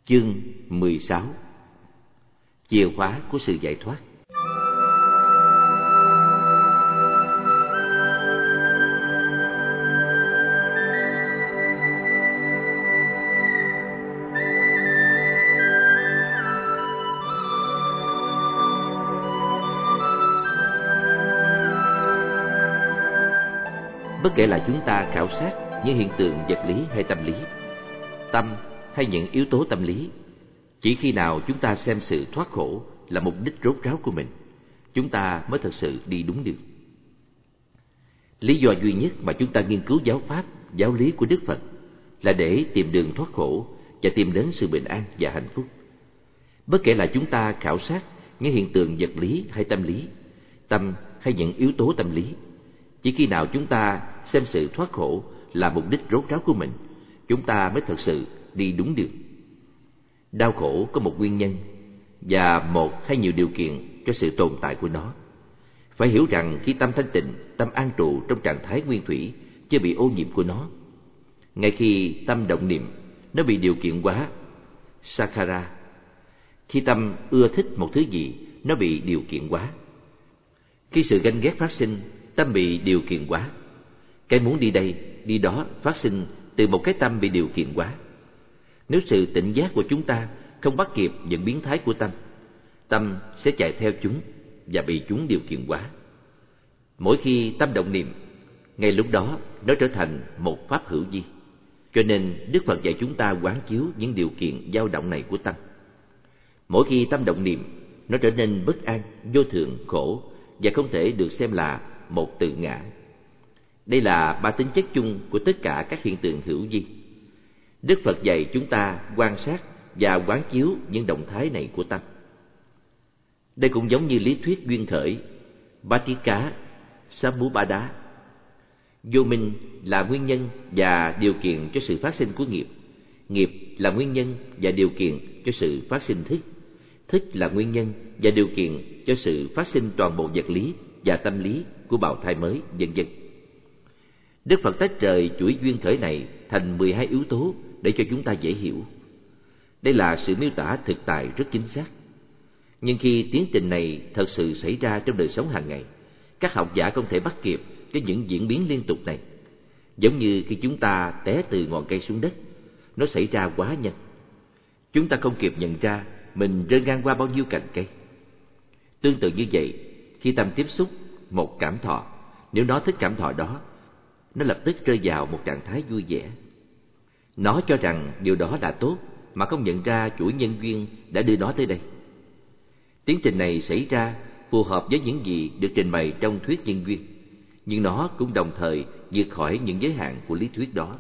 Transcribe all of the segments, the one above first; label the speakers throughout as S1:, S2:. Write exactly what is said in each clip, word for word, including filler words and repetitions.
S1: Chương mười sáu. Chìa khóa của sự giải thoát. Bất kể là chúng ta khảo sát những hiện tượng vật lý hay tâm lý, tâm hay những yếu tố tâm lý, chỉ khi nào chúng ta xem sự thoát khổ là mục đích rốt ráo của mình, chúng ta mới thật sự đi đúng đường. Lý do duy nhất mà chúng ta nghiên cứu giáo pháp, giáo lý của Đức Phật là để tìm đường thoát khổ và tìm đến sự bình an và hạnh phúc. Bất kể là chúng ta khảo sát những hiện tượng vật lý hay tâm lý, tâm hay những yếu tố tâm lý, chỉ khi nào chúng ta xem sự thoát khổ là mục đích rốt ráo của mình, chúng ta mới thật sự đi đúng đường. Đau khổ có một nguyên nhân và một hay nhiều điều kiện cho sự tồn tại của nó. Phải hiểu rằng khi tâm thanh tịnh, tâm an trụ trong trạng thái nguyên thủy, chưa bị ô nhiễm của nó. Ngay khi tâm động niệm, nó bị điều kiện hóa, sakhara. Khi tâm ưa thích một thứ gì, nó bị điều kiện hóa. Khi sự ganh ghét phát sinh, tâm bị điều kiện hóa. Cái muốn đi đây, đi đó phát sinh từ một cái tâm bị điều kiện hóa. Nếu sự tỉnh giác của chúng ta không bắt kịp những biến thái của tâm, tâm sẽ chạy theo chúng và bị chúng điều kiện hóa. Mỗi khi tâm động niệm, ngay lúc đó nó trở thành một pháp hữu vi. Cho nên Đức Phật dạy chúng ta quán chiếu những điều kiện dao động này của tâm. Mỗi khi tâm động niệm, nó trở nên bất an, vô thượng, khổ và không thể được xem là một tự ngã. Đây là ba tính chất chung của tất cả các hiện tượng hữu vi. Đức Phật dạy chúng ta quan sát và quán chiếu những động thái này của tâm. Đây cũng giống như lý thuyết duyên khởi, Bhattika Samubpada. Vô minh là nguyên nhân và điều kiện cho sự phát sinh của nghiệp. Nghiệp là nguyên nhân và điều kiện cho sự phát sinh thức. Thức là nguyên nhân và điều kiện cho sự phát sinh toàn bộ vật lý và tâm lý của bào thai mới, vân vân. Đức Phật tách rời chuỗi duyên khởi này thành mười hai yếu tố để cho chúng ta dễ hiểu. Đây là sự miêu tả thực tại rất chính xác. Nhưng khi tiến trình này thật sự xảy ra trong đời sống hàng ngày, các học giả không thể bắt kịp với những diễn biến liên tục này. Giống như khi chúng ta té từ ngọn cây xuống đất, nó xảy ra quá nhanh. Chúng ta không kịp nhận ra mình rơi ngang qua bao nhiêu cành cây. Tương tự như vậy, khi tâm tiếp xúc một cảm thọ, nếu nó thích cảm thọ đó, nó lập tức rơi vào một trạng thái vui vẻ. Nó cho rằng điều đó là tốt mà không nhận ra chuỗi nhân duyên đã đưa nó tới đây. Tiến trình này xảy ra phù hợp với những gì được trình bày trong thuyết nhân duyên, nhưng nó cũng đồng thời vượt khỏi những giới hạn của lý thuyết đó.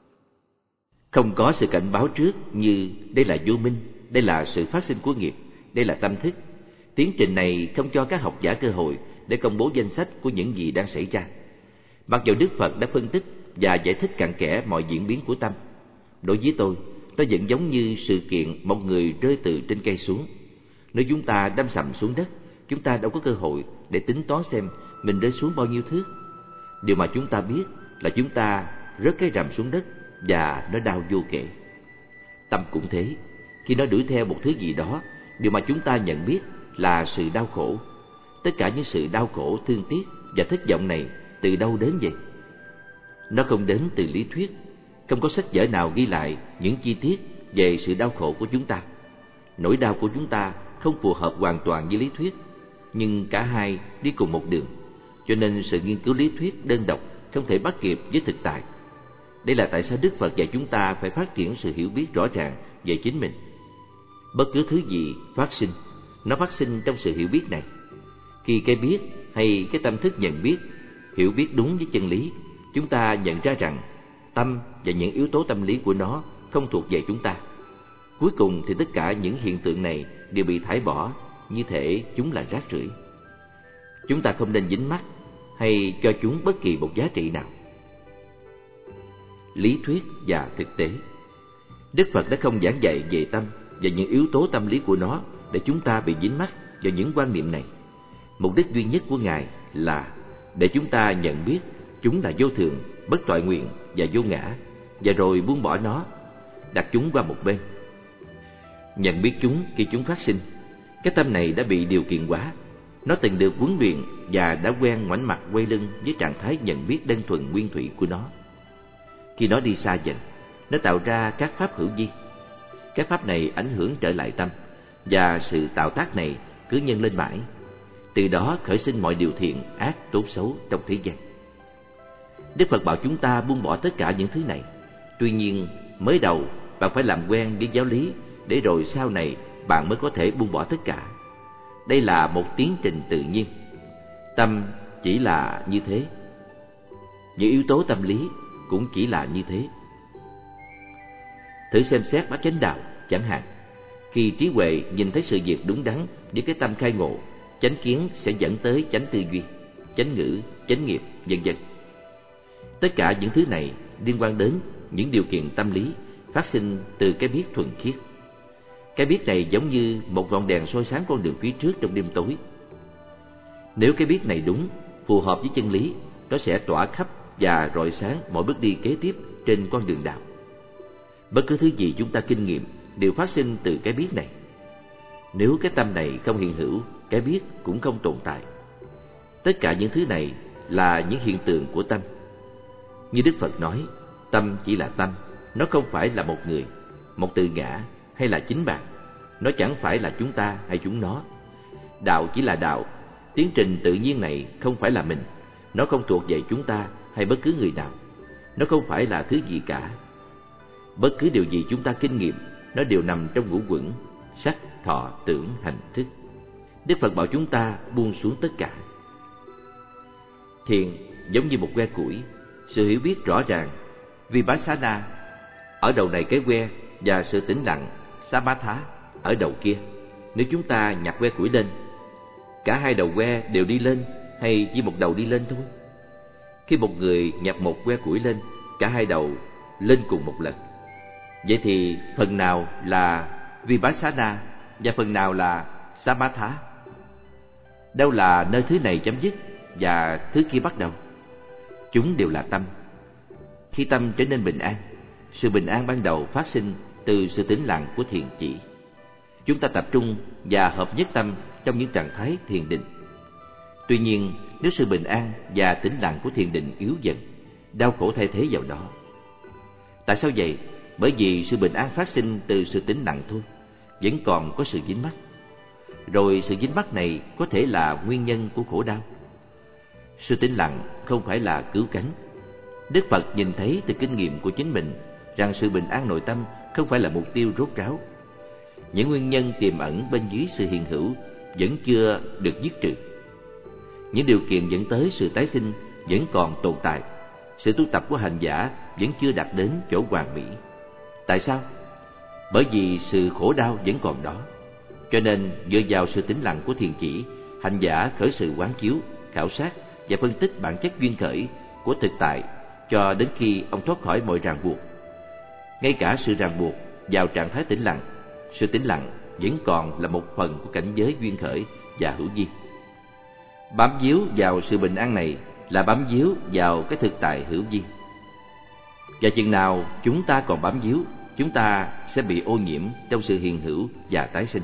S1: Không có sự cảnh báo trước như đây là vô minh, đây là sự phát sinh của nghiệp, đây là tâm thức. Tiến trình này không cho các học giả cơ hội để công bố danh sách của những gì đang xảy ra. Mặc dù Đức Phật đã phân tích và giải thích cặn kẽ mọi diễn biến của tâm, đối với tôi, nó vẫn giống như sự kiện một người rơi từ trên cây xuống. Nếu chúng ta đâm sầm xuống đất, chúng ta đâu có cơ hội để tính toán xem mình rơi xuống bao nhiêu thước. Điều mà chúng ta biết là chúng ta rớt cái rầm xuống đất và nó đau vô kể. Tâm cũng thế, khi nó đuổi theo một thứ gì đó, điều mà chúng ta nhận biết là sự đau khổ. Tất cả những sự đau khổ, thương tiếc và thất vọng này từ đâu đến vậy? Nó không đến từ lý thuyết. Không có sách vở nào ghi lại những chi tiết về sự đau khổ của chúng ta. Nỗi đau của chúng ta không phù hợp hoàn toàn với lý thuyết, nhưng cả hai đi cùng một đường. Cho nên sự nghiên cứu lý thuyết đơn độc không thể bắt kịp với thực tại. Đây là tại sao Đức Phật dạy chúng ta phải phát triển sự hiểu biết rõ ràng về chính mình. Bất cứ thứ gì phát sinh, nó phát sinh trong sự hiểu biết này. Khi cái biết hay cái tâm thức nhận biết, hiểu biết đúng với chân lý, chúng ta nhận ra rằng tâm và những yếu tố tâm lý của nó không thuộc về chúng ta. Cuối cùng thì tất cả những hiện tượng này đều bị thải bỏ, như thể chúng là rác rưởi. Chúng ta không nên dính mắc hay cho chúng bất kỳ một giá trị nào. Lý thuyết và thực tế. Đức Phật đã không giảng dạy về tâm và những yếu tố tâm lý của nó để chúng ta bị dính mắc vào những quan niệm này. Mục đích duy nhất của Ngài là để chúng ta nhận biết chúng là vô thường, bất toại nguyện và vô ngã, và rồi buông bỏ nó, đặt chúng qua một bên. nhận biết chúng khi chúng phát sinh. Cái tâm này đã bị điều kiện hóa. Nó từng được huấn luyện và đã quen ngoảnh mặt quay lưng với trạng thái nhận biết đơn thuần nguyên thủy của nó. Khi nó đi xa dần, nó tạo ra các pháp hữu vi. Các pháp này ảnh hưởng trở lại tâm, và sự tạo tác này cứ nhân lên mãi. Từ đó khởi sinh mọi điều thiện, ác, tốt xấu trong thế gian. Đức Phật bảo chúng ta buông bỏ tất cả những thứ này. Tuy nhiên, mới đầu bạn phải làm quen với giáo lý, để rồi sau này bạn mới có thể buông bỏ tất cả. Đây là một tiến trình tự nhiên. Tâm chỉ là như thế. Những yếu tố tâm lý cũng chỉ là như thế. Thử xem xét bát chánh đạo chẳng hạn. Khi trí huệ nhìn thấy sự việc đúng đắn với cái tâm khai ngộ, chánh kiến sẽ dẫn tới chánh tư duy, chánh ngữ, chánh nghiệp, vân vân. Tất cả những thứ này liên quan đến những điều kiện tâm lý phát sinh từ cái biết thuần khiết. Cái biết này giống như một ngọn đèn soi sáng con đường phía trước trong đêm tối. Nếu cái biết này đúng, phù hợp với chân lý, nó sẽ tỏa khắp và rọi sáng mọi bước đi kế tiếp trên con đường đạo. Bất cứ thứ gì chúng ta kinh nghiệm đều phát sinh từ cái biết này. Nếu cái tâm này không hiện hữu, cái biết cũng không tồn tại. Tất cả những thứ này là những hiện tượng của tâm. Như Đức Phật nói, tâm chỉ là tâm, nó không phải là một người, một từ ngã hay là chính bạn. Nó chẳng phải là chúng ta hay chúng nó. Đạo chỉ là đạo. Tiến trình tự nhiên này không phải là mình. Nó không thuộc về chúng ta hay bất cứ người nào. Nó không phải là thứ gì cả. Bất cứ điều gì chúng ta kinh nghiệm, nó đều nằm trong ngũ uẩn: sắc, thọ, tưởng, hành, thức. Đức Phật bảo chúng ta buông xuống tất cả. Thiền giống như một que củi. Sự hiểu biết rõ ràng Vipassana ở đầu này cái que, và sự tĩnh lặng Samatha ở đầu kia. Nếu chúng ta nhặt que củi lên, cả hai đầu que đều đi lên hay chỉ một đầu đi lên thôi? Khi một người nhặt một que củi lên, cả hai đầu lên cùng một lần. Vậy thì phần nào là Vipassana và phần nào là Samatha? Đâu là nơi thứ này chấm dứt và thứ kia bắt đầu? Chúng đều là tâm. Khi tâm trở nên bình an, sự bình an ban đầu phát sinh từ sự tĩnh lặng của thiền chỉ. Chúng ta tập trung và hợp nhất tâm trong những trạng thái thiền định. Tuy nhiên, nếu sự bình an và tĩnh lặng của thiền định yếu dần, đau khổ thay thế vào đó. Tại sao vậy? Bởi vì sự bình an phát sinh từ sự tĩnh lặng thôi, vẫn còn có sự dính mắc. Rồi sự dính mắc này có thể là nguyên nhân của khổ đau. Sự tĩnh lặng không phải là cứu cánh. Đức Phật nhìn thấy từ kinh nghiệm của chính mình rằng sự bình an nội tâm không phải là mục tiêu rốt ráo. Những nguyên nhân tiềm ẩn bên dưới sự hiện hữu vẫn chưa được dứt trừ. Những điều kiện dẫn tới sự tái sinh vẫn còn tồn tại. Sự tu tập của hành giả vẫn chưa đạt đến chỗ hoàn mỹ. Tại sao? Bởi vì sự khổ đau vẫn còn đó. Cho nên dựa vào sự tĩnh lặng của thiền chỉ, hành giả khởi sự quán chiếu, khảo sát và phân tích bản chất duyên khởi của thực tại cho đến khi ông thoát khỏi mọi ràng buộc. Ngay cả sự ràng buộc vào trạng thái tĩnh lặng, sự tĩnh lặng vẫn còn là một phần của cảnh giới duyên khởi và hữu vi. Bám víu vào sự bình an này là bám víu vào cái thực tại hữu vi. Và chừng nào chúng ta còn bám víu, chúng ta sẽ bị ô nhiễm trong sự hiện hữu và tái sinh.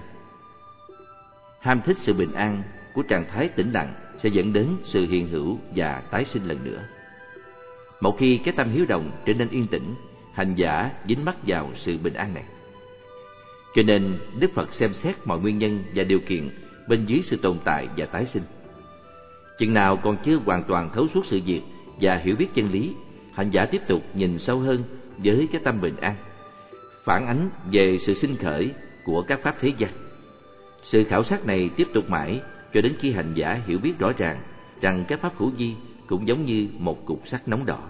S1: Ham thích sự bình an của trạng thái tĩnh lặng sẽ dẫn đến sự hiện hữu và tái sinh lần nữa. Một khi cái tâm hiếu động trở nên yên tĩnh, hành giả dính mắc vào sự bình an này. Cho nên Đức Phật xem xét mọi nguyên nhân và điều kiện bên dưới sự tồn tại và tái sinh. Chừng nào còn chưa hoàn toàn thấu suốt sự việc và hiểu biết chân lý, hành giả tiếp tục nhìn sâu hơn với cái tâm bình an, phản ánh về sự sinh khởi của các pháp thế gian. Sự khảo sát này tiếp tục mãi cho đến khi hành giả hiểu biết rõ ràng rằng các pháp hữu vi cũng giống như một cục sắt nóng đỏ.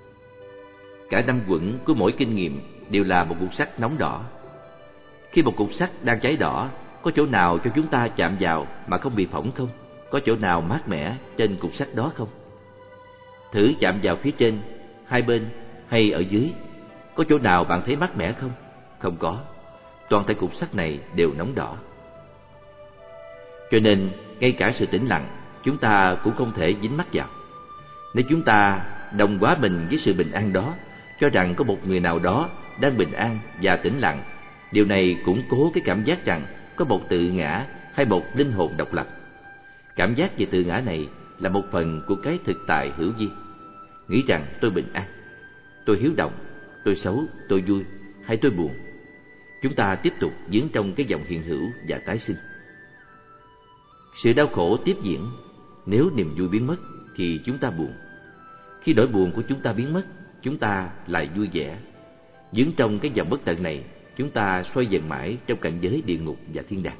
S1: Cả năm quẩn của mỗi kinh nghiệm đều là một cục sắt nóng đỏ. Khi một cục sắt đang cháy đỏ, có chỗ nào cho chúng ta chạm vào mà không bị phỏng không? Có chỗ nào mát mẻ trên cục sắt đó không? Thử chạm vào phía trên, hai bên hay ở dưới, có chỗ nào bạn thấy mát mẻ không? Không có. Toàn thể cục sắt này đều nóng đỏ. Cho nên, ngay cả sự tĩnh lặng, chúng ta cũng không thể dính mắc vào. Nếu chúng ta đồng hóa mình với sự bình an đó, cho rằng có một người nào đó đang bình an và tĩnh lặng, Điều này củng cố cái cảm giác rằng có một tự ngã hay một linh hồn độc lập. Cảm giác về tự ngã này là một phần của cái thực tại hữu vi. Nghĩ rằng tôi bình an, tôi hiếu động, tôi xấu, tôi vui hay tôi buồn. Chúng ta tiếp tục dướng trong cái dòng hiện hữu và tái sinh. Sự đau khổ tiếp diễn. Nếu niềm vui biến mất thì chúng ta buồn. Khi nỗi buồn của chúng ta biến mất, chúng ta lại vui vẻ. Dướng trong cái dòng bất tận này, chúng ta xoay dần mãi trong cảnh giới địa ngục và thiên đàng.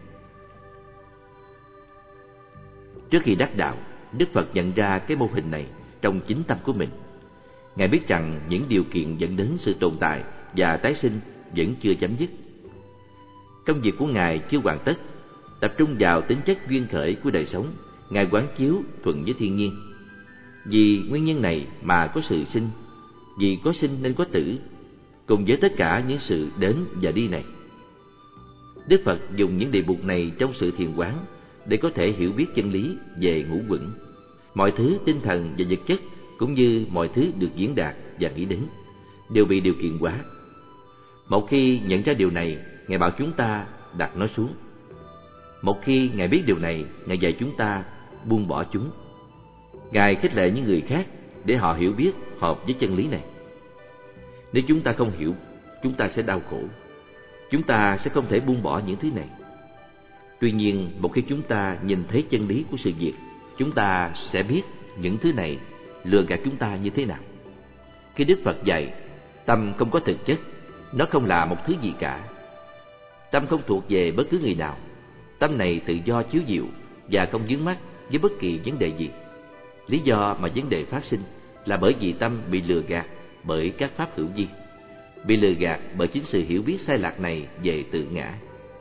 S1: Trước khi đắc đạo, Đức Phật nhận ra cái mô hình này trong chính tâm của mình. Ngài biết rằng những điều kiện dẫn đến sự tồn tại và tái sinh vẫn chưa chấm dứt. Công việc của Ngài chưa hoàn tất. Tập trung vào tính chất duyên khởi của đời sống, Ngài quán chiếu thuận với thiên nhiên. Vì nguyên nhân này mà có sự sinh, vì có sinh nên có tử, cùng với tất cả những sự đến và đi này. Đức Phật dùng những đề mục này trong sự thiền quán để có thể hiểu biết chân lý về ngũ uẩn. Mọi thứ tinh thần và vật chất cũng như mọi thứ được diễn đạt và nghĩ đến đều bị điều kiện hóa. Một khi nhận ra điều này, Ngài bảo chúng ta đặt nó xuống. Một khi Ngài biết điều này, Ngài dạy chúng ta buông bỏ chúng. Ngài khích lệ những người khác để họ hiểu biết hợp với chân lý này. Nếu chúng ta không hiểu, chúng ta sẽ đau khổ. Chúng ta sẽ không thể buông bỏ những thứ này. Tuy nhiên, một khi chúng ta nhìn thấy chân lý của sự việc, chúng ta sẽ biết những thứ này lừa gạt chúng ta như thế nào. Khi Đức Phật dạy, tâm không có thực chất, nó không là một thứ gì cả. Tâm không thuộc về bất cứ người nào. Tâm này tự do chiếu diệu và không vướng mắc với bất kỳ vấn đề gì. Lý do mà vấn đề phát sinh là bởi vì tâm bị lừa gạt bởi các pháp hữu vi, bị lừa gạt bởi chính sự hiểu biết sai lạc này về tự ngã.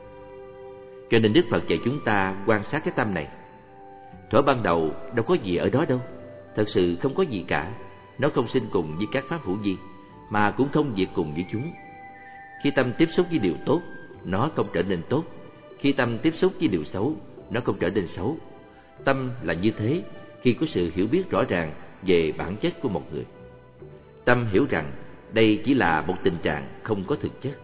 S1: Cho nên Đức Phật dạy chúng ta quan sát cái tâm này. Thuở ban đầu đâu có gì ở đó đâu. Thật sự không có gì cả. Nó không sinh cùng với các pháp hữu vi, mà cũng không diệt cùng với chúng. Khi tâm tiếp xúc với điều tốt, nó không trở nên tốt. Khi tâm tiếp xúc với điều xấu, nó không trở nên xấu. Tâm là như thế khi có sự hiểu biết rõ ràng về bản chất của một người. Tâm hiểu rằng đây chỉ là một tình trạng không có thực chất.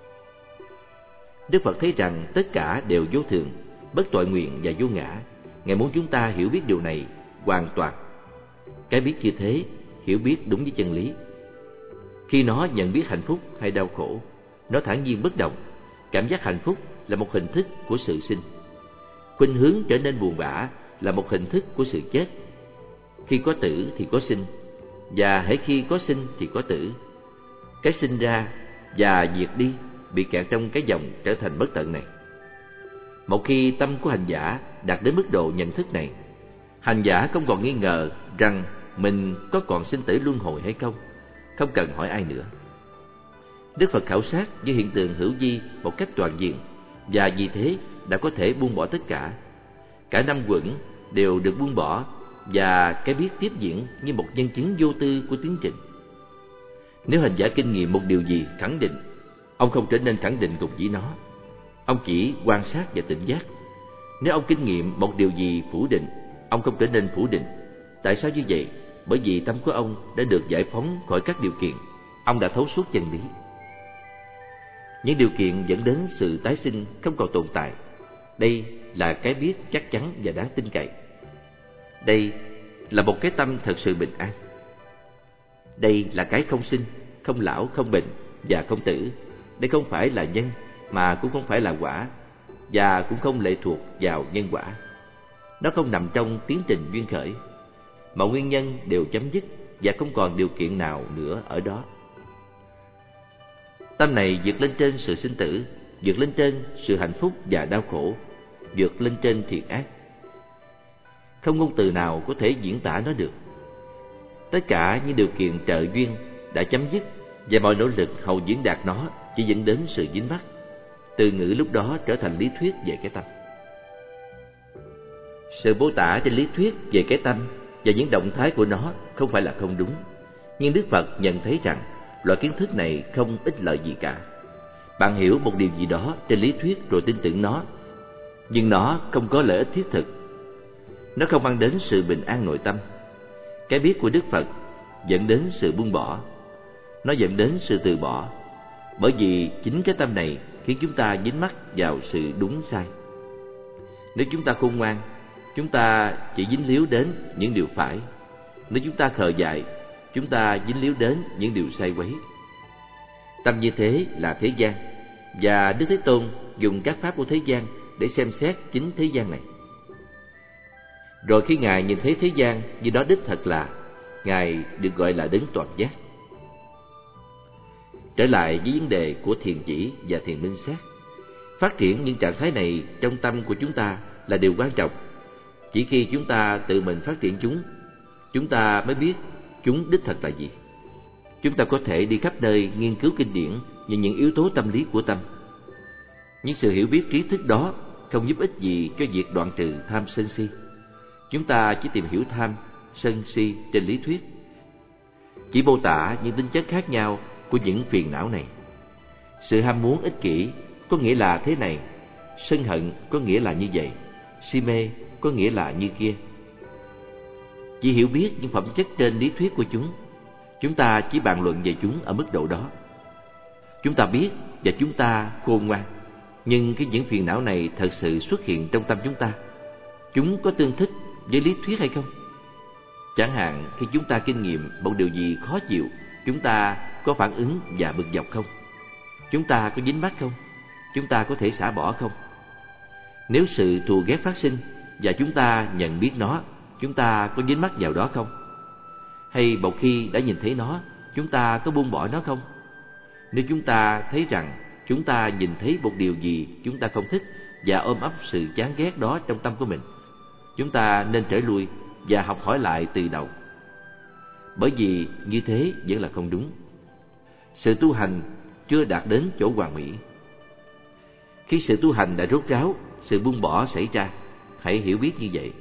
S1: Đức Phật thấy rằng tất cả đều vô thường, bất tội nguyện và vô ngã. Ngài muốn chúng ta hiểu biết điều này hoàn toàn. Cái biết như thế, hiểu biết đúng với chân lý. Khi nó nhận biết hạnh phúc hay đau khổ, nó thản nhiên bất động. Cảm giác hạnh phúc là một hình thức của sự sinh. Khuynh hướng trở nên buồn bã là một hình thức của sự chết. Khi có tử thì có sinh, và hễ khi có sinh thì có tử. Cái sinh ra và diệt đi bị kẹt trong cái dòng trở thành bất tận này. Một khi tâm của hành giả đạt đến mức độ nhận thức này, hành giả không còn nghi ngờ rằng mình có còn sinh tử luân hồi hay không, không cần hỏi ai nữa. Đức Phật khảo sát với hiện tượng hữu vi một cách toàn diện, và vì thế đã có thể buông bỏ tất cả. Cả năm uẩn đều được buông bỏ, và cái biết tiếp diễn như một nhân chứng vô tư của tiến trình. Nếu hành giả kinh nghiệm một điều gì khẳng định, ông không trở nên khẳng định cùng với nó. Ông chỉ quan sát và tỉnh giác. Nếu ông kinh nghiệm một điều gì phủ định, ông không trở nên phủ định. Tại sao như vậy? Bởi vì tâm của ông đã được giải phóng khỏi các điều kiện. Ông đã thấu suốt chân lý. Những điều kiện dẫn đến sự tái sinh không còn tồn tại. Đây là cái biết chắc chắn và đáng tin cậy. Đây là một cái tâm thật sự bình an. Đây là cái không sinh, không lão, không bệnh và không tử. Đây không phải là nhân, mà cũng không phải là quả, và cũng không lệ thuộc vào nhân quả. Nó không nằm trong tiến trình duyên khởi. Mọi nguyên nhân đều chấm dứt và không còn điều kiện nào nữa ở đó. Tâm này vượt lên trên sự sinh tử, vượt lên trên sự hạnh phúc và đau khổ, vượt lên trên thiện ác. Không ngôn từ nào có thể diễn tả nó được. Tất cả những điều kiện trợ duyên đã chấm dứt, và mọi nỗ lực hầu diễn đạt nó chỉ dẫn đến sự dính mắc. Từ ngữ lúc đó trở thành lý thuyết về cái tâm. Sự mô tả trên lý thuyết về cái tâm và những động thái của nó không phải là không đúng, nhưng Đức Phật nhận thấy rằng loại kiến thức này không ích lợi gì cả. Bạn hiểu một điều gì đó trên lý thuyết rồi tin tưởng nó, nhưng nó không có lợi ích thiết thực. Nó không mang đến sự bình an nội tâm. Cái biết của Đức Phật dẫn đến sự buông bỏ. Nó dẫn đến sự từ bỏ. Bởi vì chính cái tâm này khiến chúng ta dính mắc vào sự đúng sai. Nếu chúng ta khôn ngoan, chúng ta chỉ dính líu đến những điều phải. Nếu chúng ta khờ dại, chúng ta dính líu đến những điều sai quấy. Tâm như thế là thế gian, và Đức Thế Tôn dùng các pháp của thế gian để xem xét chính thế gian này. Rồi khi Ngài nhìn thấy thế gian như đó đích thật là, Ngài được gọi là đấng toàn giác. Trở lại với vấn đề của thiền chỉ và thiền minh sát, phát triển những trạng thái này trong tâm của chúng ta là điều quan trọng. Chỉ khi chúng ta tự mình phát triển chúng, chúng ta mới biết chúng đích thật là gì. Chúng ta có thể đi khắp nơi nghiên cứu kinh điển về những yếu tố tâm lý của tâm. Nhưng sự hiểu biết trí thức đó không giúp ích gì cho việc đoạn trừ tham sân si. Chúng ta chỉ tìm hiểu tham, sân si trên lý thuyết, chỉ mô tả những tính chất khác nhau của những phiền não này. Sự ham muốn ích kỷ có nghĩa là thế này, sân hận có nghĩa là như vậy, si mê có nghĩa là như kia. Chỉ hiểu biết những phẩm chất trên lý thuyết của chúng, chúng ta chỉ bàn luận về chúng ở mức độ đó. Chúng ta biết và chúng ta khôn ngoan, nhưng khi những phiền não này thật sự xuất hiện trong tâm chúng ta, chúng có tương thích với lý thuyết hay không? Chẳng hạn khi chúng ta kinh nghiệm một điều gì khó chịu, chúng ta có phản ứng và bực dọc không? Chúng ta có dính mắc không? Chúng ta có thể xả bỏ không? Nếu sự thù ghét phát sinh và chúng ta nhận biết nó, chúng ta có dính mắc vào đó không? Hay một khi đã nhìn thấy nó, chúng ta có buông bỏ nó không? Nếu chúng ta thấy rằng chúng ta nhìn thấy một điều gì chúng ta không thích và ôm ấp sự chán ghét đó trong tâm của mình, chúng ta nên trở lui và học hỏi lại từ đầu. Bởi vì như thế vẫn là không đúng. Sự tu hành chưa đạt đến chỗ hoàn mỹ. Khi sự tu hành đã rốt ráo, sự buông bỏ xảy ra. Hãy hiểu biết như vậy.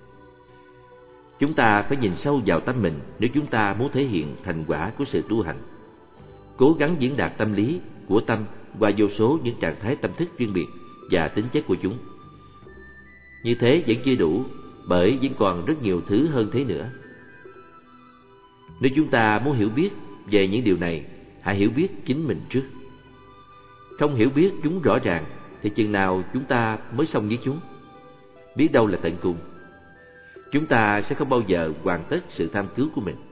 S1: Chúng ta phải nhìn sâu vào tâm mình nếu chúng ta muốn thể hiện thành quả của sự tu hành. Cố gắng diễn đạt tâm lý của tâm qua vô số những trạng thái tâm thức riêng biệt và tính chất của chúng. Như thế vẫn chưa đủ, bởi vẫn còn rất nhiều thứ hơn thế nữa. Nếu chúng ta muốn hiểu biết về những điều này, hãy hiểu biết chính mình trước. Không hiểu biết chúng rõ ràng thì chừng nào chúng ta mới xong với chúng? Biết đâu là tận cùng. Chúng ta sẽ không bao giờ hoàn tất sự tham cứu của mình.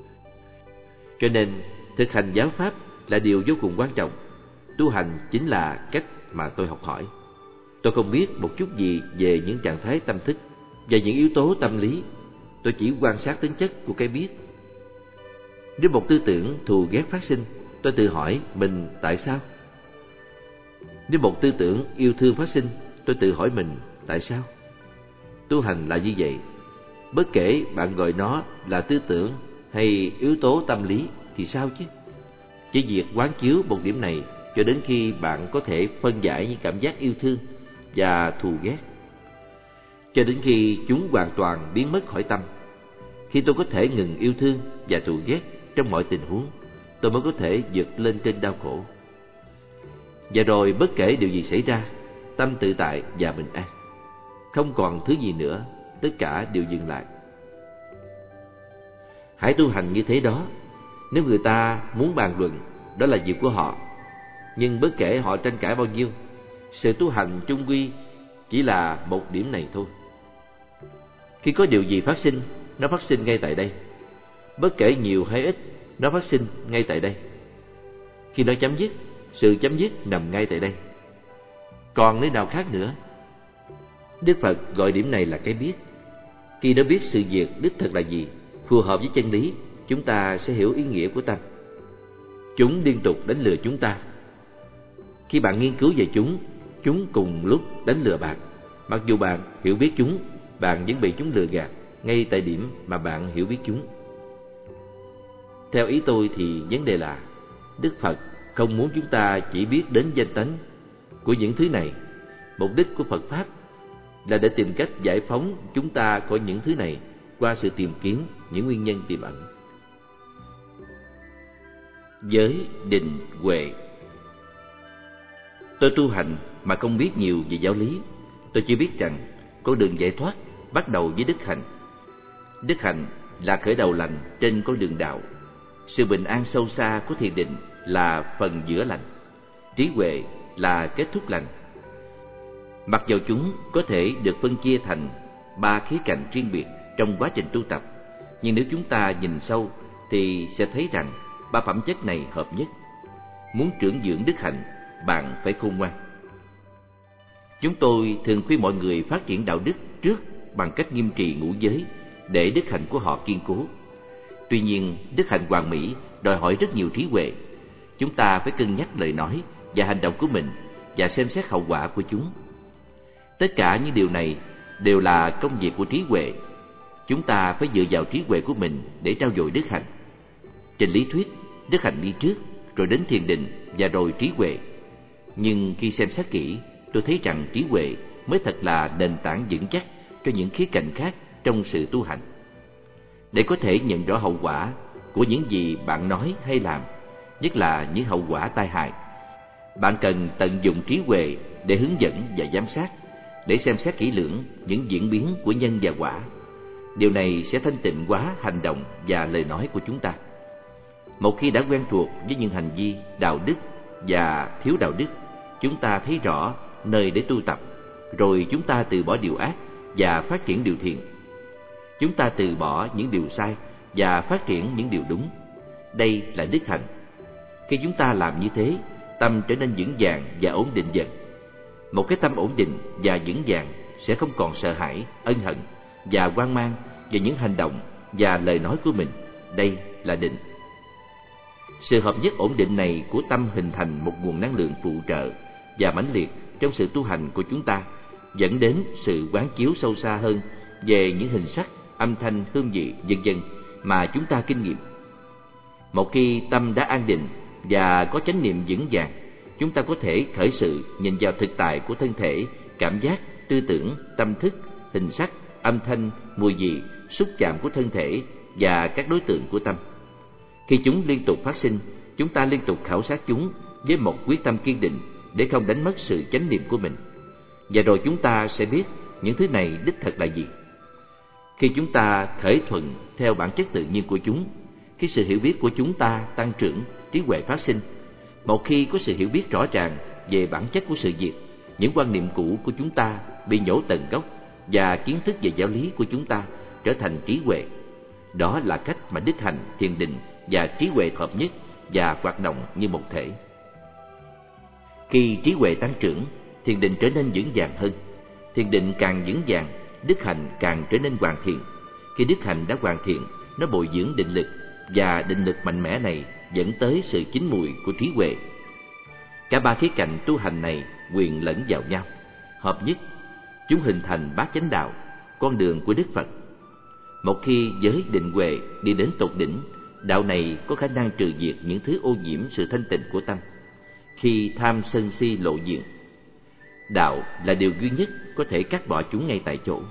S1: Cho nên thực hành giáo pháp là điều vô cùng quan trọng. Tu hành chính là cách mà tôi học hỏi. Tôi không biết một chút gì về những trạng thái tâm thức và những yếu tố tâm lý. Tôi chỉ quan sát tính chất của cái biết. Nếu một tư tưởng thù ghét phát sinh, tôi tự hỏi mình tại sao? Nếu một tư tưởng yêu thương phát sinh, tôi tự hỏi mình tại sao? Tu hành là như vậy. Bất kể bạn gọi nó là tư tưởng hay yếu tố tâm lý thì sao chứ? Chỉ việc quán chiếu một điểm này cho đến khi bạn có thể phân giải những cảm giác yêu thương và thù ghét, cho đến khi chúng hoàn toàn biến mất khỏi tâm. Khi tôi có thể ngừng yêu thương và thù ghét trong mọi tình huống, tôi mới có thể vượt lên trên đau khổ. Và rồi bất kể điều gì xảy ra, tâm tự tại và bình an. Không còn thứ gì nữa, tất cả đều dừng lại. Hãy tu hành như thế đó. Nếu người ta muốn bàn luận, đó là việc của họ. Nhưng bất kể họ tranh cãi bao nhiêu, sự tu hành chung quy chỉ là một điểm này thôi. Khi có điều gì phát sinh, nó phát sinh ngay tại đây. Bất kể nhiều hay ít, nó phát sinh ngay tại đây. Khi nó chấm dứt, sự chấm dứt nằm ngay tại đây. Còn nơi nào khác nữa? Đức Phật gọi điểm này là cái biết. Khi nó biết sự việc đích thực là gì, phù hợp với chân lý, chúng ta sẽ hiểu ý nghĩa của tâm. Chúng liên tục đánh lừa chúng ta. Khi bạn nghiên cứu về chúng, chúng cùng lúc đánh lừa bạn. Mặc dù bạn hiểu biết chúng, bạn vẫn bị chúng lừa gạt ngay tại điểm mà bạn hiểu biết chúng. Theo ý tôi thì vấn đề là Đức Phật không muốn chúng ta chỉ biết đến danh tánh của những thứ này. Mục đích của Phật Pháp là để tìm cách giải phóng chúng ta khỏi những thứ này qua sự tìm kiếm những nguyên nhân tiềm ẩn. Giới định huệ. Tôi tu hành mà không biết nhiều về giáo lý. Tôi chỉ biết rằng con đường giải thoát bắt đầu với đức hạnh. Đức hạnh là khởi đầu lành trên con đường đạo. Sự bình an sâu xa của thiền định là phần giữa lành. Trí huệ là kết thúc lành. Mặc dầu chúng có thể được phân chia thành ba khía cạnh riêng biệt trong quá trình tu tập, nhưng nếu chúng ta nhìn sâu thì sẽ thấy rằng ba phẩm chất này hợp nhất. Muốn trưởng dưỡng đức hạnh, bạn phải khôn ngoan. Chúng tôi thường khuyên mọi người phát triển đạo đức trước bằng cách nghiêm trì ngũ giới để đức hạnh của họ kiên cố. Tuy nhiên, đức hạnh hoàn mỹ đòi hỏi rất nhiều trí huệ. Chúng ta phải cân nhắc lời nói và hành động của mình và xem xét hậu quả của chúng. Tất cả những điều này đều là công việc của trí huệ. Chúng ta phải dựa vào trí huệ của mình để trau dồi đức hạnh. Trên lý thuyết, đức hạnh đi trước, rồi đến thiền định và rồi trí huệ. Nhưng khi xem xét kỹ, tôi thấy rằng trí huệ mới thật là nền tảng vững chắc cho những khía cạnh khác trong sự tu hành. Để có thể nhận rõ hậu quả của những gì bạn nói hay làm, nhất là những hậu quả tai hại, bạn cần tận dụng trí huệ để hướng dẫn và giám sát, để xem xét kỹ lưỡng những diễn biến của nhân và quả. Điều này sẽ thanh tịnh hóa hành động và lời nói của chúng ta. Một khi đã quen thuộc với những hành vi đạo đức và thiếu đạo đức, chúng ta thấy rõ nơi để tu tập, rồi chúng ta từ bỏ điều ác và phát triển điều thiện. Chúng ta từ bỏ những điều sai và phát triển những điều đúng. Đây là đức hạnh. Khi chúng ta làm như thế, tâm trở nên vững vàng và ổn định dần. Một cái tâm ổn định và vững vàng sẽ không còn sợ hãi, ân hận và hoang mang về những hành động và lời nói của mình. Đây là định. Sự hợp nhất ổn định này của tâm hình thành một nguồn năng lượng phụ trợ và mãnh liệt trong sự tu hành của chúng ta, dẫn đến sự quán chiếu sâu xa hơn về những hình sắc, âm thanh, hương vị, vân vân mà chúng ta kinh nghiệm. Một khi tâm đã an định và có chánh niệm vững vàng, chúng ta có thể khởi sự nhìn vào thực tại của thân thể, cảm giác, tư tưởng, tâm thức, hình sắc, âm thanh, mùi vị, xúc chạm của thân thể và các đối tượng của tâm. Khi chúng liên tục phát sinh, chúng ta liên tục khảo sát chúng với một quyết tâm kiên định để không đánh mất sự chánh niệm của mình. Và rồi chúng ta sẽ biết những thứ này đích thực là gì. Khi chúng ta khởi thuận theo bản chất tự nhiên của chúng, khi sự hiểu biết của chúng ta tăng trưởng, trí huệ phát sinh. Một khi có sự hiểu biết rõ ràng về bản chất của sự việc, những quan niệm cũ của chúng ta bị nhổ tận gốc và kiến thức về giáo lý của chúng ta trở thành trí huệ. Đó là cách mà đức hạnh, thiền định và trí huệ hợp nhất và hoạt động như một thể. Khi trí huệ tăng trưởng, thiền định trở nên vững vàng hơn. Thiền định càng vững vàng, đức hạnh càng trở nên hoàn thiện. Khi đức hạnh đã hoàn thiện, nó bồi dưỡng định lực, và định lực mạnh mẽ này dẫn tới sự chín mùi của trí huệ. Cả ba khía cạnh tu hành này quyện lẫn vào nhau, hợp nhất, chúng hình thành bát chánh đạo, con đường của Đức Phật. Một khi giới định huệ đi đến tột đỉnh, đạo này có khả năng trừ diệt những thứ ô nhiễm sự thanh tịnh của tâm. Khi tham sân si lộ diện, đạo là điều duy nhất có thể cắt bỏ chúng ngay tại chỗ.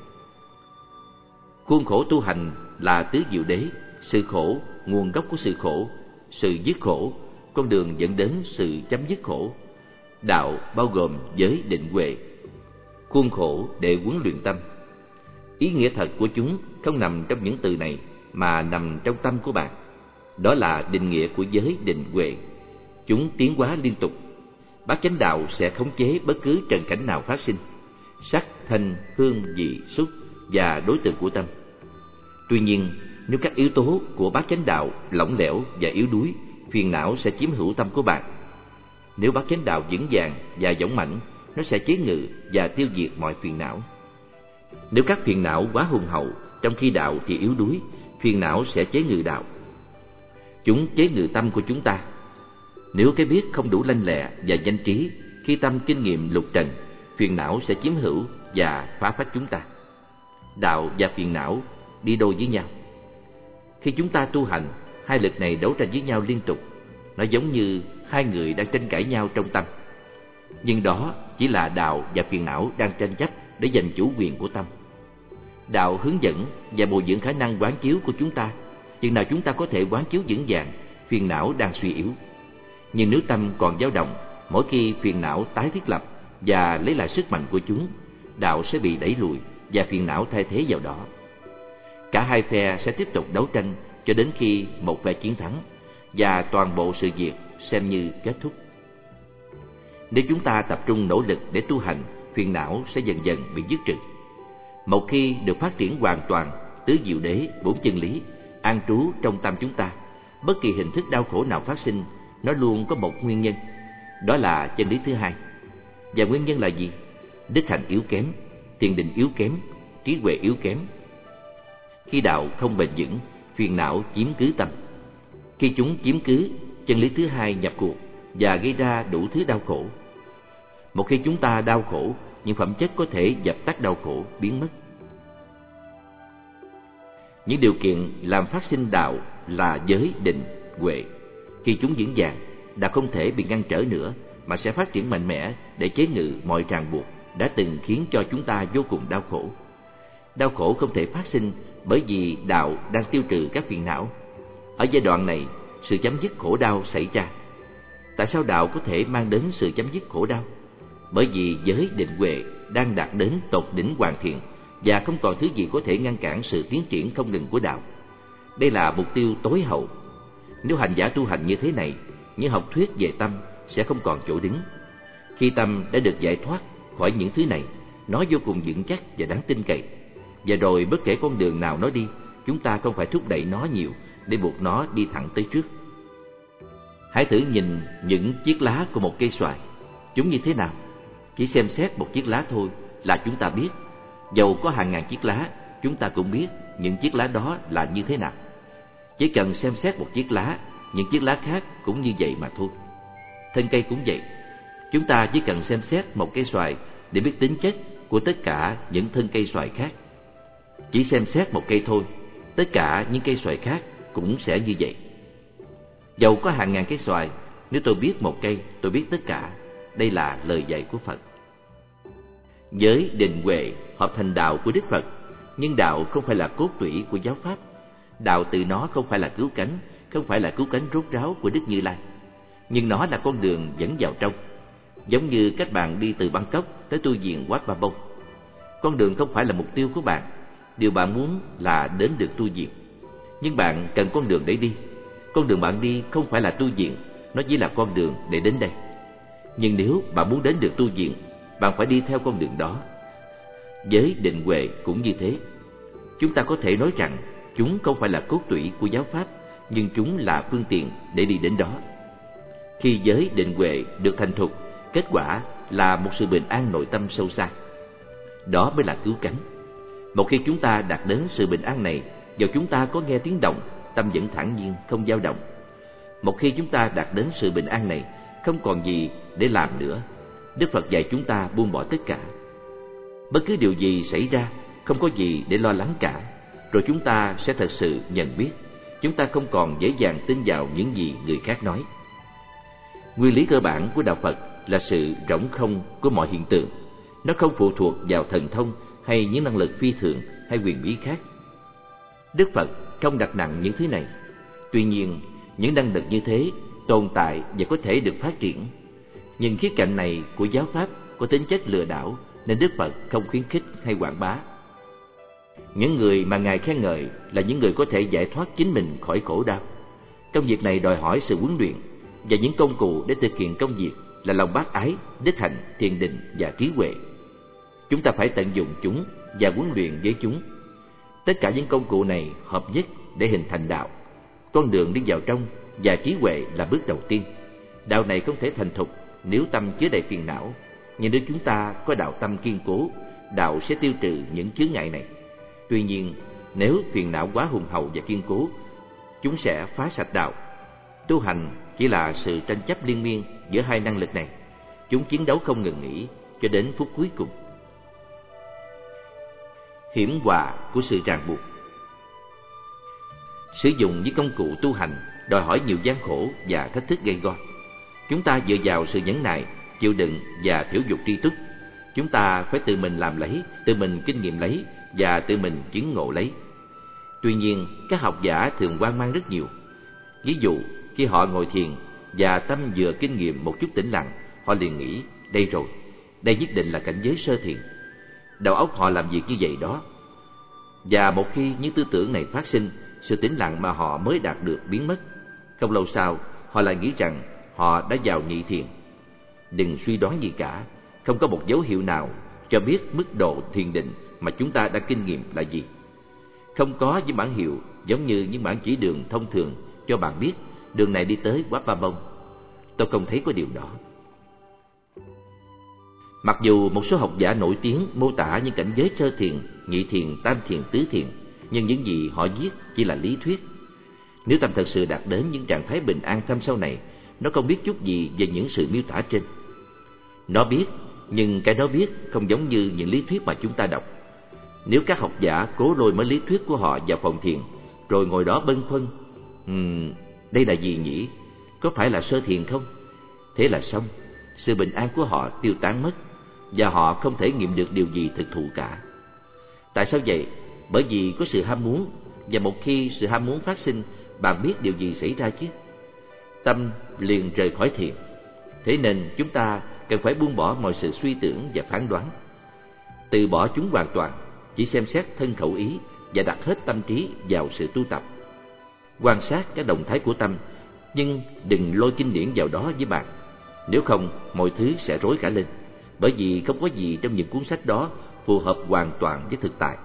S1: Khuôn khổ tu hành là tứ diệu đế, sự khổ, nguồn gốc của sự khổ, sự dứt khổ, con đường dẫn đến sự chấm dứt khổ. Đạo bao gồm giới định huệ, khuôn khổ để huấn luyện tâm. Ý nghĩa thật của chúng không nằm trong những từ này mà nằm trong tâm của bạn. Đó là định nghĩa của giới định huệ. Chúng tiến hóa liên tục. Bát chánh đạo sẽ khống chế bất cứ trần cảnh nào phát sinh: sắc, thanh, hương, vị, xúc và đối tượng của tâm. Tuy nhiên, nếu các yếu tố của bát chánh đạo lỏng lẻo và yếu đuối, phiền não sẽ chiếm hữu tâm của bạn. Nếu bát chánh đạo vững vàng và dũng mãnh, nó sẽ chế ngự và tiêu diệt mọi phiền não. Nếu các phiền não quá hùng hậu, trong khi đạo thì yếu đuối, phiền não sẽ chế ngự đạo. Chúng chế ngự tâm của chúng ta. Nếu cái biết không đủ lanh lẹ và nhanh trí, khi tâm kinh nghiệm lục trần, phiền não sẽ chiếm hữu và phá phách chúng ta. Đạo và phiền não đi đôi với nhau. Khi chúng ta tu hành, hai lực này đấu tranh với nhau liên tục. Nó giống như hai người đang tranh cãi nhau trong tâm. Nhưng đó chỉ là đạo và phiền não đang tranh chấp để giành chủ quyền của tâm. Đạo hướng dẫn và bồi dưỡng khả năng quán chiếu của chúng ta. Chừng nào chúng ta có thể quán chiếu vững vàng, phiền não đang suy yếu. Nhưng nếu tâm còn dao động, mỗi khi phiền não tái thiết lập và lấy lại sức mạnh của chúng, đạo sẽ bị đẩy lùi và phiền não thay thế vào đó. Cả hai phe sẽ tiếp tục đấu tranh cho đến khi một phe chiến thắng và toàn bộ sự việc xem như kết thúc. Nếu chúng ta tập trung nỗ lực để tu hành, phiền não sẽ dần dần bị dứt trừ. Một khi được phát triển hoàn toàn, tứ diệu đế, bốn chân lý an trú trong tâm chúng ta, bất kỳ hình thức đau khổ nào phát sinh, nó luôn có một nguyên nhân. Đó là chân lý thứ hai. Và nguyên nhân là gì? Đức hạnh yếu kém, thiền định yếu kém, trí huệ yếu kém. Khi đạo không bền vững, phiền não chiếm cứ tâm. Khi chúng chiếm cứ, chân lý thứ hai nhập cuộc và gây ra đủ thứ đau khổ. Một khi chúng ta đau khổ, những phẩm chất có thể dập tắt đau khổ biến mất. Những điều kiện làm phát sinh đạo là giới, định, huệ. Khi chúng vững vàng, đạo không thể bị ngăn trở nữa, mà sẽ phát triển mạnh mẽ để chế ngự mọi ràng buộc đã từng khiến cho chúng ta vô cùng đau khổ. Đau khổ không thể phát sinh bởi vì đạo đang tiêu trừ các phiền não. Ở giai đoạn này, sự chấm dứt khổ đau xảy ra. Tại sao đạo có thể mang đến sự chấm dứt khổ đau? Bởi vì giới, định, huệ đang đạt đến tột đỉnh hoàn thiện và không còn thứ gì có thể ngăn cản sự tiến triển không ngừng của đạo. Đây là mục tiêu tối hậu. Nếu hành giả tu hành như thế này, những học thuyết về tâm sẽ không còn chỗ đứng. Khi tâm đã được giải thoát khỏi những thứ này, nó vô cùng vững chắc và đáng tin cậy. Và rồi bất kể con đường nào nó đi, chúng ta không phải thúc đẩy nó nhiều để buộc nó đi thẳng tới trước. Hãy thử nhìn những chiếc lá của một cây xoài. Chúng như thế nào? Chỉ xem xét một chiếc lá thôi là chúng ta biết. Dầu có hàng ngàn chiếc lá, chúng ta cũng biết những chiếc lá đó là như thế nào. Chỉ cần xem xét một chiếc lá, những chiếc lá khác cũng như vậy mà thôi. Thân cây cũng vậy. Chúng ta chỉ cần xem xét một cây xoài để biết tính chất của tất cả những thân cây xoài khác. Chỉ xem xét một cây thôi, tất cả những cây xoài khác cũng sẽ như vậy. Dầu có hàng ngàn cây xoài, nếu tôi biết một cây, tôi biết tất cả. Đây là lời dạy của Phật. Giới, định, huệ hợp thành đạo của Đức Phật, nhưng đạo không phải là cốt tủy của giáo pháp. Đạo từ nó không phải là cứu cánh, không phải là cứu cánh rốt ráo của Đức Như Lai, nhưng nó là con đường dẫn vào trong. Giống như các bạn đi từ Bangkok tới tu viện Wat Pah Bong. Con đường không phải là mục tiêu của bạn. Điều bạn muốn là đến được tu viện, nhưng bạn cần con đường để đi. Con đường bạn đi không phải là tu viện, nó chỉ là con đường để đến đây. Nhưng nếu bạn muốn đến được tu viện, bạn phải đi theo con đường đó. Giới, định, huệ cũng như thế. Chúng ta có thể nói rằng chúng không phải là cốt tủy của giáo pháp, nhưng chúng là phương tiện để đi đến đó. Khi giới, định, huệ được thành thục, kết quả là một sự bình an nội tâm sâu xa. Đó mới là cứu cánh. Một khi chúng ta đạt đến sự bình an này, dầu chúng ta có nghe tiếng động, tâm vẫn thản nhiên, không dao động. Một khi chúng ta đạt đến sự bình an này, không còn gì để làm nữa. Đức Phật dạy chúng ta buông bỏ tất cả. Bất cứ điều gì xảy ra, không có gì để lo lắng cả. Rồi chúng ta sẽ thật sự nhận biết, chúng ta không còn dễ dàng tin vào những gì người khác nói. Nguyên lý cơ bản của đạo Phật là sự rỗng không của mọi hiện tượng. Nó không phụ thuộc vào thần thông hay những năng lực phi thường hay quyền bí khác. Đức Phật không đặt nặng những thứ này. Tuy nhiên, những năng lực như thế tồn tại và có thể được phát triển. Nhưng khía cạnh này của giáo pháp có tính chất lừa đảo, nên Đức Phật không khuyến khích hay quảng bá. Những người mà Ngài khen ngợi là những người có thể giải thoát chính mình khỏi khổ đau. Công việc này đòi hỏi sự huấn luyện, và những công cụ để thực hiện công việc là lòng bác ái, đức hạnh, thiền định và trí huệ. Chúng ta phải tận dụng chúng và huấn luyện với chúng. Tất cả những công cụ này hợp nhất để hình thành đạo. Con đường đi vào trong và trí huệ là bước đầu tiên. Đạo này không thể thành thục nếu tâm chứa đầy phiền não, nhưng nếu chúng ta có đạo tâm kiên cố, đạo sẽ tiêu trừ những chướng ngại này. Tuy nhiên, nếu phiền não quá hùng hậu và kiên cố, chúng sẽ phá sạch đạo. Tu hành chỉ là sự tranh chấp liên miên giữa hai năng lực này. Chúng chiến đấu không ngừng nghỉ cho đến phút cuối cùng. Hiểm họa của sự ràng buộc. Sử dụng những công cụ tu hành đòi hỏi nhiều gian khổ và thách thức gây go. Chúng ta dựa vào sự nhẫn nại, chịu đựng và thiểu dục tri túc. Chúng ta phải tự mình làm lấy, tự mình kinh nghiệm lấy và tự mình chứng ngộ lấy. Tuy nhiên, các học giả thường hoang mang rất nhiều. Ví dụ, khi họ ngồi thiền và tâm vừa kinh nghiệm một chút tĩnh lặng, họ liền nghĩ, đây rồi, đây nhất định là cảnh giới sơ thiền. Đầu óc họ làm việc như vậy đó. Và một khi những tư tưởng này phát sinh, sự tĩnh lặng mà họ mới đạt được biến mất. Không lâu sau, họ lại nghĩ rằng họ đã vào nhị thiền. Đừng suy đoán gì cả, không có một dấu hiệu nào cho biết mức độ thiền định mà chúng ta đang kinh nghiệm là gì. Không có những bản hiệu giống như những bản chỉ đường thông thường cho bạn biết đường này đi tới Wat Pa Bông. Tôi không thấy có điều đó. Mặc dù một số học giả nổi tiếng mô tả những cảnh giới sơ thiền, nhị thiền, tam thiền, tứ thiền, nhưng những gì họ viết chỉ là lý thuyết. Nếu tâm thật sự đạt đến những trạng thái bình an thâm sâu này, nó không biết chút gì về những sự miêu tả trên. Nó biết, nhưng cái nó biết không giống như những lý thuyết mà chúng ta đọc. Nếu các học giả cố lôi mấy lý thuyết của họ vào phòng thiền, rồi ngồi đó bâng khuâng, uhm, đây là gì nhỉ? Có phải là sơ thiền không? Thế là xong, sự bình an của họ tiêu tán mất, và họ không thể nghiệm được điều gì thực thụ cả. Tại sao vậy? Bởi vì có sự ham muốn, và một khi sự ham muốn phát sinh, bạn biết điều gì xảy ra chứ? Tâm liền rời khỏi thiền. Thế nên chúng ta cần phải buông bỏ mọi sự suy tưởng và phán đoán, từ bỏ chúng hoàn toàn, chỉ xem xét thân khẩu ý và đặt hết tâm trí vào sự tu tập. Quan sát các động thái của tâm, nhưng đừng lôi kinh điển vào đó với bạn. Nếu không, mọi thứ sẽ rối cả lên, bởi vì không có gì trong những cuốn sách đó phù hợp hoàn toàn với thực tại.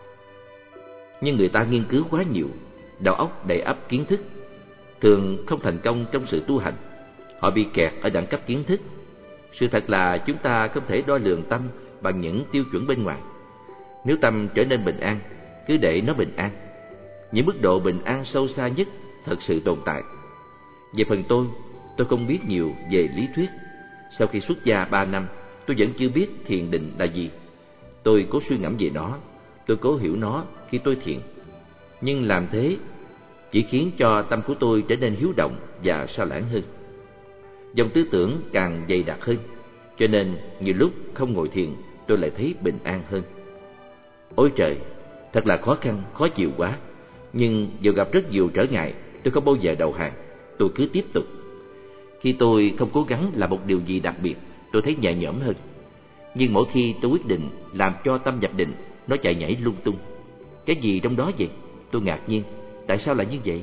S1: Nhưng người ta nghiên cứu quá nhiều, đầu óc đầy ắp kiến thức, thường không thành công trong sự tu hành. Họ bị kẹt ở đẳng cấp kiến thức. Sự thật là chúng ta không thể đo lường tâm bằng những tiêu chuẩn bên ngoài. Nếu tâm trở nên bình an, cứ để nó bình an. Những mức độ bình an sâu xa nhất thật sự tồn tại. Về phần tôi, tôi không biết nhiều về lý thuyết. Sau khi xuất gia ba năm, tôi vẫn chưa biết thiền định là gì. Tôi cố suy ngẫm về nó, tôi cố hiểu nó khi tôi thiền. Nhưng làm thế chỉ khiến cho tâm của tôi trở nên hiếu động và sao lãng hơn. Dòng tư tưởng càng dày đặc hơn, cho nên nhiều lúc không ngồi thiền tôi lại thấy bình an hơn. Ôi trời, thật là khó khăn, khó chịu quá. Nhưng dù gặp rất nhiều trở ngại, tôi không bao giờ đầu hàng. Tôi cứ tiếp tục. Khi tôi không cố gắng làm một điều gì đặc biệt, tôi thấy nhẹ nhõm hơn. Nhưng mỗi khi tôi quyết định làm cho tâm nhập định, nó chạy nhảy lung tung. Cái gì trong đó vậy? Tôi ngạc nhiên. Tại sao lại như vậy?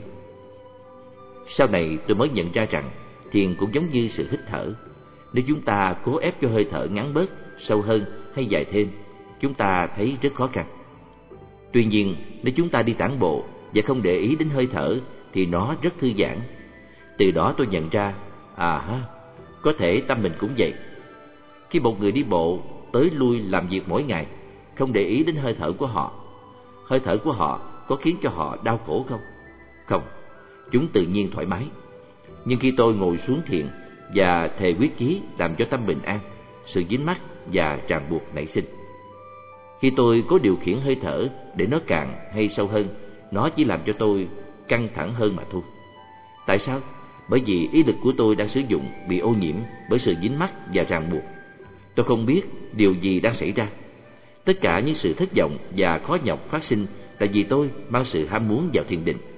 S1: Sau này tôi mới nhận ra rằng thiền cũng giống như sự hít thở. Nếu chúng ta cố ép cho hơi thở ngắn bớt, sâu hơn hay dài thêm, chúng ta thấy rất khó khăn. Tuy nhiên, nếu chúng ta đi tản bộ và không để ý đến hơi thở thì nó rất thư giãn. Từ đó tôi nhận ra, à ha, có thể tâm mình cũng vậy. Khi một người đi bộ tới lui làm việc mỗi ngày, không để ý đến hơi thở của họ, hơi thở của họ có khiến cho họ đau khổ không? Không, chúng tự nhiên thoải mái. Nhưng khi tôi ngồi xuống thiền và thề quyết chí làm cho tâm bình an, sự dính mắc và ràng buộc nảy sinh. Khi tôi cố điều khiển hơi thở để nó càng hay sâu hơn, nó chỉ làm cho tôi căng thẳng hơn mà thôi. Tại sao? Bởi vì ý lực của tôi đang sử dụng bị ô nhiễm bởi sự dính mắc và ràng buộc. Tôi không biết điều gì đang xảy ra. Tất cả những sự thất vọng và khó nhọc phát sinh là vì tôi mang sự ham muốn vào thiền định.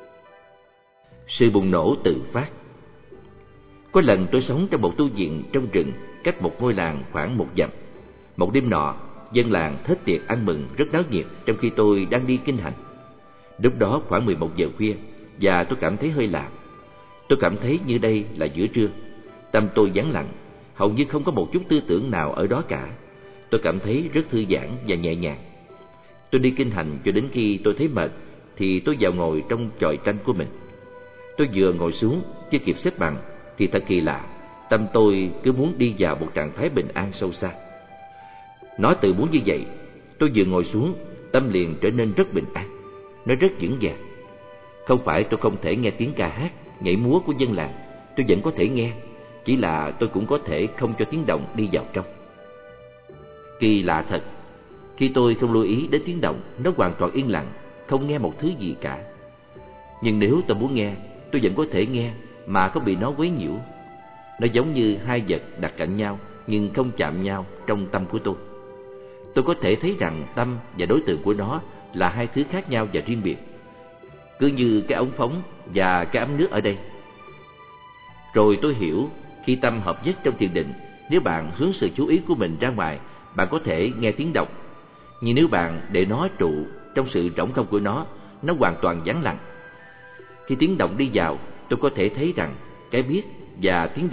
S1: Sự bùng nổ tự phát. Có lần tôi sống trong một tu viện trong rừng cách một ngôi làng khoảng một dặm. Một đêm nọ, dân làng thết tiệc ăn mừng rất náo nhiệt trong khi tôi đang đi kinh hành. Lúc đó khoảng mười một giờ khuya và tôi cảm thấy hơi lạ. Tôi cảm thấy như đây là giữa trưa. Tâm tôi vắng lặng, hầu như không có một chút tư tưởng nào ở đó cả. Tôi cảm thấy rất thư giãn và nhẹ nhàng. Tôi đi kinh hành cho đến khi tôi thấy mệt thì tôi vào ngồi trong chòi tranh của mình. Tôi vừa ngồi xuống chưa kịp xếp bằng thì thật kỳ lạ, tâm tôi cứ muốn đi vào một trạng thái bình an sâu xa. Nó tự muốn như vậy. Tôi vừa ngồi xuống, tâm liền trở nên rất bình an. Nó rất vững vàng. Không phải tôi không thể nghe tiếng ca hát, nhảy múa của dân làng. Tôi vẫn có thể nghe, chỉ là tôi cũng có thể không cho tiếng động đi vào trong. Kỳ lạ thật, khi tôi không lưu ý đến tiếng động, nó hoàn toàn yên lặng, không nghe một thứ gì cả. Nhưng nếu tôi muốn nghe, tôi vẫn có thể nghe mà không bị nó quấy nhiễu. Nó giống như hai vật đặt cạnh nhau nhưng không chạm nhau trong tâm của tôi. Tôi có thể thấy rằng tâm và đối tượng của nó là hai thứ khác nhau và riêng biệt, cứ như cái ống phóng và cái ấm nước ở đây. Rồi tôi hiểu, khi tâm hợp nhất trong thiền định, nếu bạn hướng sự chú ý của mình ra ngoài, bạn có thể nghe tiếng động. Nhưng nếu bạn để nó trụ trong sự trống không của nó, nó hoàn toàn vắng lặng. Khi tiếng động đi vào, tôi có thể thấy rằng cái biết và tiếng động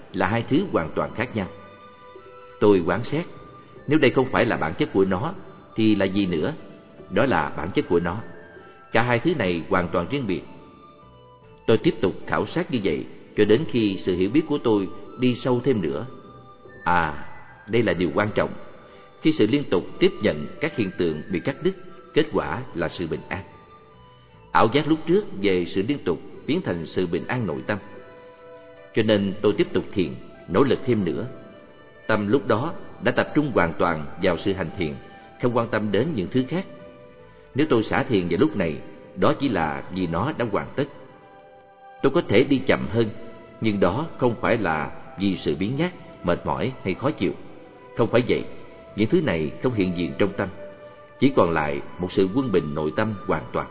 S1: là hai thứ hoàn toàn khác nhau. Tôi quán xét, nếu đây không phải là bản chất của nó thì là gì nữa? Đó là bản chất của nó. Cả hai thứ này hoàn toàn riêng biệt. Tôi tiếp tục khảo sát như vậy cho đến khi sự hiểu biết của tôi đi sâu thêm nữa. À, đây là điều quan trọng. Khi sự liên tục tiếp nhận các hiện tượng bị cắt đứt, kết quả là sự bình an. Ảo giác lúc trước về sự liên tục biến thành sự bình an nội tâm. Cho nên tôi tiếp tục thiền, nỗ lực thêm nữa. Tâm lúc đó đã tập trung hoàn toàn vào sự hành thiền, không quan tâm đến những thứ khác. Nếu tôi xả thiền vào lúc này, đó chỉ là vì nó đã hoàn tất. Tôi có thể đi chậm hơn, nhưng đó không phải là vì sự biếng nhác, mệt mỏi hay khó chịu. Không phải vậy, những thứ này không hiện diện trong tâm, chỉ còn lại một sự quân bình nội tâm hoàn toàn.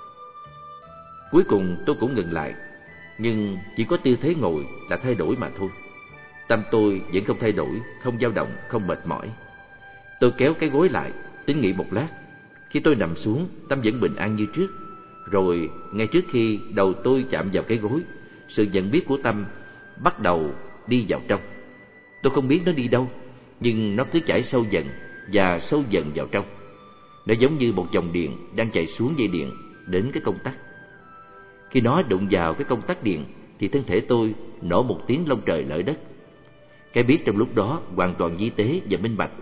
S1: Cuối cùng tôi cũng ngừng lại, nhưng chỉ có tư thế ngồi là thay đổi mà thôi. Tâm tôi vẫn không thay đổi, không dao động, không mệt mỏi. Tôi kéo cái gối lại, tính nghỉ một lát. Khi tôi nằm xuống, tâm vẫn bình an như trước. Rồi, ngay trước khi đầu tôi chạm vào cái gối, sự nhận biết của tâm bắt đầu đi vào trong. Tôi không biết nó đi đâu, nhưng nó cứ chảy sâu dần và sâu dần vào trong. Nó giống như một dòng điện đang chạy xuống dây điện đến cái công tắc. Khi nó đụng vào cái công tắc điện thì thân thể tôi nổ một tiếng lông trời lở đất. Cái biết trong lúc đó hoàn toàn vi tế và minh bạch.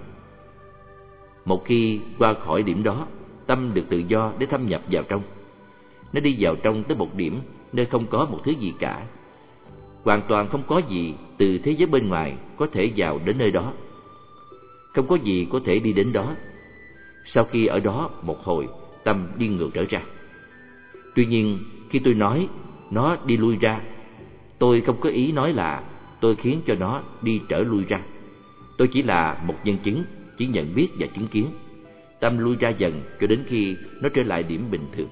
S1: Một khi qua khỏi điểm đó, tâm được tự do để thâm nhập vào trong. Nó đi vào trong tới một điểm nơi không có một thứ gì cả. Hoàn toàn không có gì từ thế giới bên ngoài có thể vào đến nơi đó. Không có gì có thể đi đến đó. Sau khi ở đó một hồi, tâm đi ngược trở ra. Tuy nhiên, khi tôi nói nó đi lui ra, tôi không có ý nói là tôi khiến cho nó đi trở lui ra. Tôi chỉ là một nhân chứng, chỉ nhận biết và chứng kiến. Tâm lui ra dần cho đến khi nó trở lại điểm bình thường.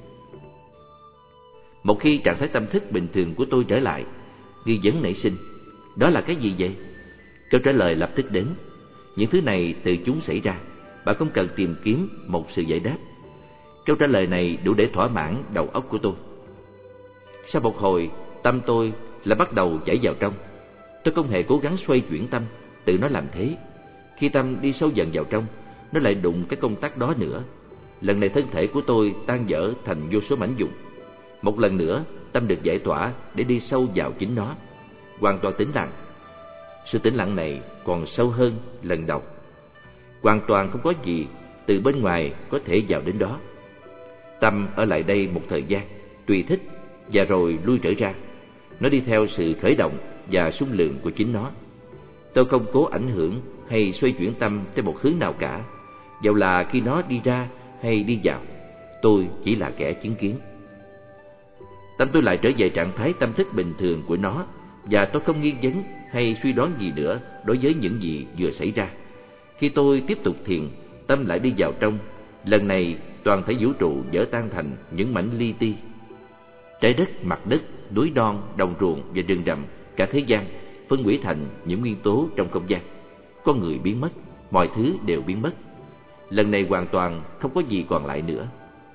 S1: Một khi trạng thái tâm thức bình thường của tôi trở lại, nghi vấn nảy sinh. Đó là cái gì vậy? Câu trả lời lập tức đến. Những thứ này từ chúng xảy ra. Bạn không cần tìm kiếm một sự giải đáp. Câu trả lời này đủ để thỏa mãn đầu óc của tôi. Sau một hồi, tâm tôi lại bắt đầu chảy vào trong. Tôi không hề cố gắng xoay chuyển tâm, tự nó làm thế. Khi tâm đi sâu dần vào trong, nó lại đụng cái công tắc đó nữa. Lần này thân thể của tôi tan vỡ thành vô số mảnh vụn. Một lần nữa, tâm được giải tỏa để đi sâu vào chính nó, hoàn toàn tĩnh lặng. Sự tĩnh lặng này còn sâu hơn lần đầu. Hoàn toàn không có gì từ bên ngoài có thể vào đến đó. Tâm ở lại đây một thời gian, tùy thích, và rồi lui trở ra. Nó đi theo sự khởi động và xung lượng của chính nó. Tôi không cố ảnh hưởng hay xoay chuyển tâm theo một hướng nào cả, dầu là khi nó đi ra hay đi vào. Tôi chỉ là kẻ chứng kiến. Tâm tôi lại trở về trạng thái tâm thức bình thường của nó, và tôi không nghi vấn hay suy đoán gì nữa đối với những gì vừa xảy ra. Khi tôi tiếp tục thiền, tâm lại đi vào trong. Lần này toàn thể vũ trụ vỡ tan thành những mảnh li ti. Trái đất, mặt đất, núi non, đồng ruộng và rừng rậm, cả thế gian phân hủy thành những nguyên tố trong không gian. Con người biến mất, mọi thứ đều biến mất. Lần này hoàn toàn không có gì còn lại nữa.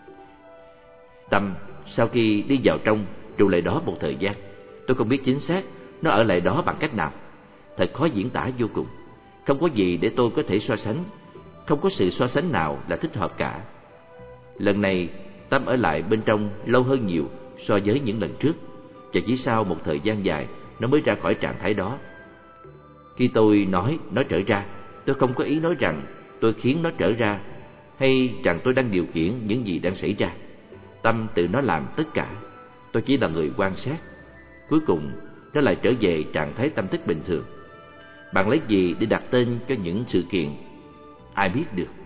S1: Tâm sau khi đi vào trong trụ lại đó một thời gian. Tôi không biết chính xác nó ở lại đó bằng cách nào. Thật khó diễn tả vô cùng. Không có gì để tôi có thể so sánh. Không có sự so sánh nào là thích hợp cả. Lần này tâm ở lại bên trong lâu hơn nhiều so với những lần trước, và chỉ sau một thời gian dài nó mới ra khỏi trạng thái đó. Khi tôi nói nó trở ra, tôi không có ý nói rằng tôi khiến nó trở ra, hay rằng tôi đang điều khiển những gì đang xảy ra. Tâm tự nó làm tất cả. Tôi chỉ là người quan sát. Cuối cùng nó lại trở về trạng thái tâm thức bình thường. Bạn lấy gì để đặt tên cho những sự kiện? Ai biết được.